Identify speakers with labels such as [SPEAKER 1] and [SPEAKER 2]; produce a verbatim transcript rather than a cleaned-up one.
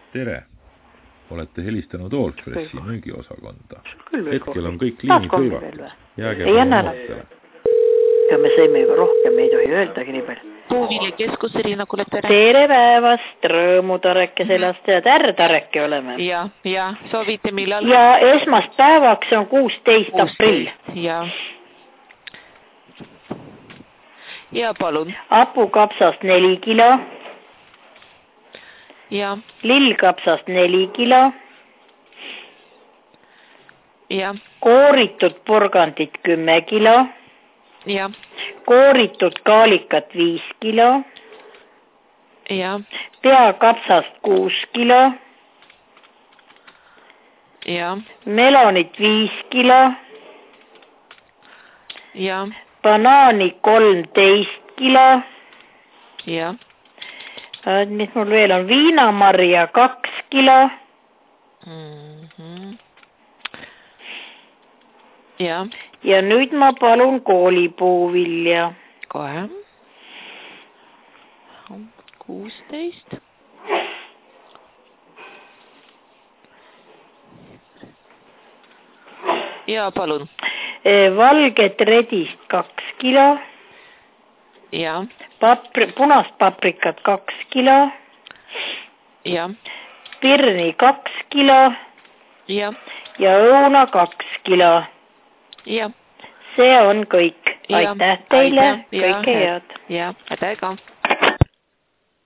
[SPEAKER 1] tere! Olete helistanud Allfressi müügiosakonda. Hetkel on kõik liinid hõivatud. Jääge palun ootele.
[SPEAKER 2] Ja me sõime juba rohkem, me ei tohi öeldagi nii palju.
[SPEAKER 3] Puuvili keskus, Irina, kuule tere.
[SPEAKER 2] Tere päevast, rõõmu Tareke sellest ja tärre Tareke oleme.
[SPEAKER 3] Ja, ja, soovite millal?
[SPEAKER 2] Ja esmaspäevaks on kuusteist aprill.
[SPEAKER 3] Ja. Ja palun.
[SPEAKER 2] Apukapsast neli kilo.
[SPEAKER 3] Ja.
[SPEAKER 2] Lillkapsast neli kilo.
[SPEAKER 3] Ja.
[SPEAKER 2] Kooritud porgandit kümme kilo.
[SPEAKER 3] Ja.
[SPEAKER 2] Kooritud kaalikat viis kilo.
[SPEAKER 3] Ja.
[SPEAKER 2] Peakapsast kuus kilo.
[SPEAKER 3] Ja.
[SPEAKER 2] Melonit viis kilo.
[SPEAKER 3] Ja.
[SPEAKER 2] Banaani kolmteist kilo.
[SPEAKER 3] Ja.
[SPEAKER 2] Mis mul veel on? Viinamarja kaks kilo.
[SPEAKER 3] Mm-hmm. Ja.
[SPEAKER 2] Ja nüüd ma palun koolipuuvilja.
[SPEAKER 3] Kohe. kuusteist. Ja palun.
[SPEAKER 2] Valget redist kaks kilo.
[SPEAKER 3] Ja.
[SPEAKER 2] Papri, punast paprikat kaks kilo.
[SPEAKER 3] Ja.
[SPEAKER 2] Pirni kaks kilo.
[SPEAKER 3] Ja.
[SPEAKER 2] Ja õuna kaks kilo.
[SPEAKER 3] Ja.
[SPEAKER 2] See on kõik.
[SPEAKER 3] Ja.
[SPEAKER 2] Aitäh teile.
[SPEAKER 3] Aitäh.
[SPEAKER 2] Kõike head.
[SPEAKER 3] Ja, aitäh ka.